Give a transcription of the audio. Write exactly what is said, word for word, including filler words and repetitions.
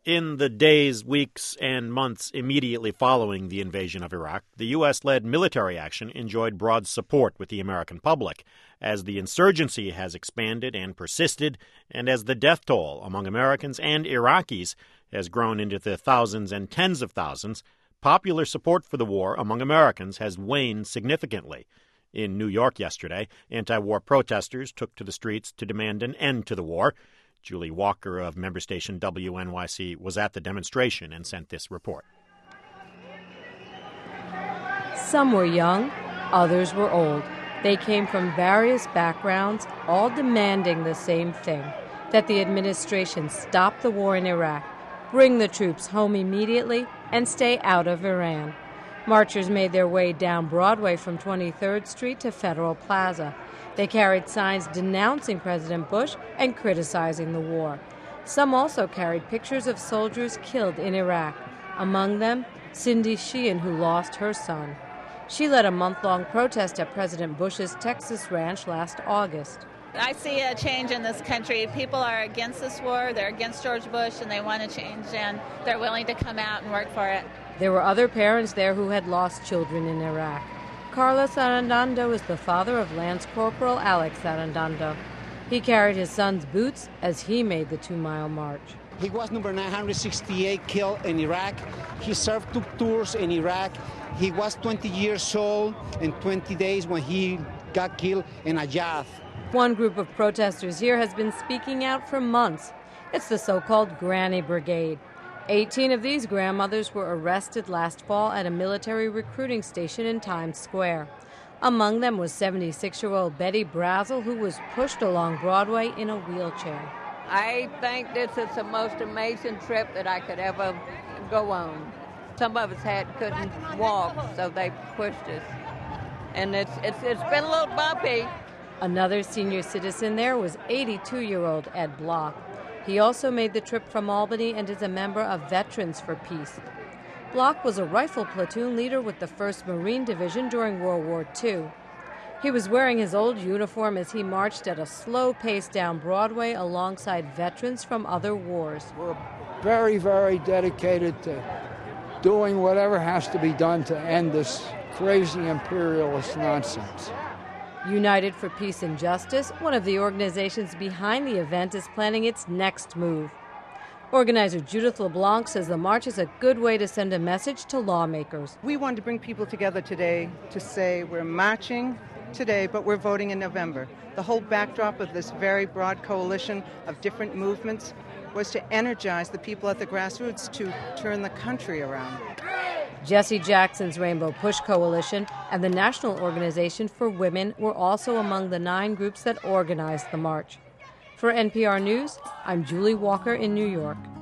In the days, weeks, and months immediately following the invasion of Iraq, the U S-led military action enjoyed broad support with the American public, as the insurgency has expanded and persisted, and as the death toll among Americans and Iraqis has grown into the thousands and tens of thousands. Popular support for the war among Americans has waned significantly. In New York yesterday, anti-war protesters took to the streets to demand an end to the war. Julie Walker of member station W N Y C was at the demonstration and sent this report. Some were young, others were old. They came from various backgrounds, all demanding the same thing, that the administration stop the war in Iraq, bring the troops home immediately, and stay out of Iran. Marchers made their way down Broadway from twenty-third Street to Federal Plaza. They carried signs denouncing President Bush and criticizing the war. Some also carried pictures of soldiers killed in Iraq, among them Cindy Sheehan, who lost her son. She led a month-long protest at President Bush's Texas ranch last August. I see a change in this country. People are against this war, they're against George Bush, and they want to change, and they're willing to come out and work for it. There were other parents there who had lost children in Iraq. Carlos Arredondo is the father of Lance Corporal Alex Arredondo. He carried his son's boots as he made the two-mile march. He was number nine hundred sixty-eight killed in Iraq. He served two tours in Iraq. He was twenty years old and twenty days when he got killed in Ayad. One group of protesters here has been speaking out for months. It's the so-called Granny Brigade. eighteen of these grandmothers were arrested last fall at a military recruiting station in Times Square. Among them was seventy-six-year-old Betty Brazel, who was pushed along Broadway in a wheelchair. I think this is the most amazing trip that I could ever go on. Some of us had couldn't walk, so they pushed us. And it's, it's, it's been a little bumpy. Another senior citizen there was eighty-two-year-old Ed Block. He also made the trip from Albany and is a member of Veterans for Peace. Block was a rifle platoon leader with the first Marine Division during World War Two. He was wearing his old uniform as he marched at a slow pace down Broadway alongside veterans from other wars. We're very, very dedicated to doing whatever has to be done to end this crazy imperialist nonsense. United for Peace and Justice, one of the organizations behind the event, is planning its next move. Organizer Judith LeBlanc says the march is a good way to send a message to lawmakers. We wanted to bring people together today to say we're marching today, but we're voting in November. The whole backdrop of this very broad coalition of different movements was to energize the people at the grassroots to turn the country around. Jesse Jackson's Rainbow Push Coalition and the National Organization for Women were also among the nine groups that organized the march. For N P R News, I'm Julie Walker in New York.